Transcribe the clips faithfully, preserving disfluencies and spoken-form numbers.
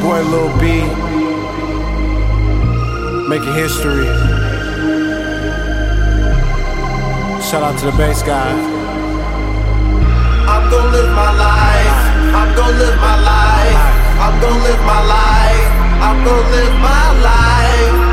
boy Lil B, making history. Shout out to the bass guy. I'm gon' live my life. I'm gon' live my life. I'm gon' live my life. I'm gon' live my life.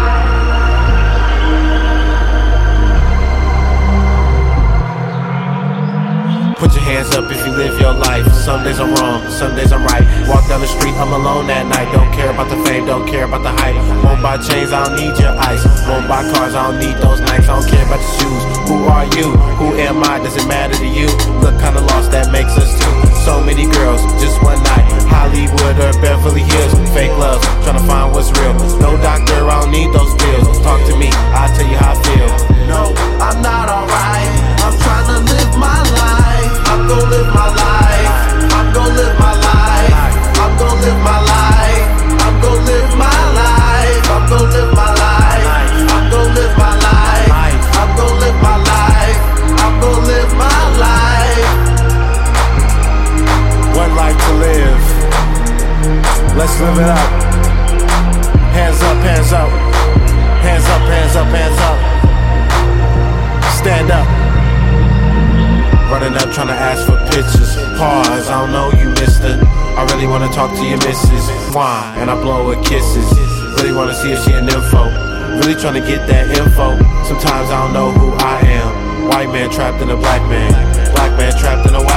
Put your hands up if you live your life. Some days I'm wrong, some days I'm right. Walk down the street, I'm alone at night. Don't care about the fame, don't care about the hype. Won't buy chains, I don't need your ice. Won't buy cars, I don't need those nights. I don't care about your shoes. Who are you? Who am I? Does it matter to you? Look kinda lost, that makes us two. So many girls, just one night. Hollywood or Beverly Hills. Fake love, tryna find what's real. No doctor, I don't need those pills. Talk to me, I'll tell you how I feel. No, I'm not alright. I'm tryna live my life. I'm gon' live my life. I'm gon' live my life. I'm gon' live my life. I'm gon' live my life. I'm gon' live my life. I'm gon' live my life. I'm gon' live my life. I'm gon' live my life. One life to live. Let's live it up. Hands up, hands up. Hands up, hands up, hands up. Stand up. Running up, trying to ask for pictures. Pause, I don't know you, mister. I really wanna talk to your missus. Why? And I blow her kisses. Really wanna see if she an info. Really trying to get that info. Sometimes I don't know who I am. White man trapped in a black man. Black man trapped in a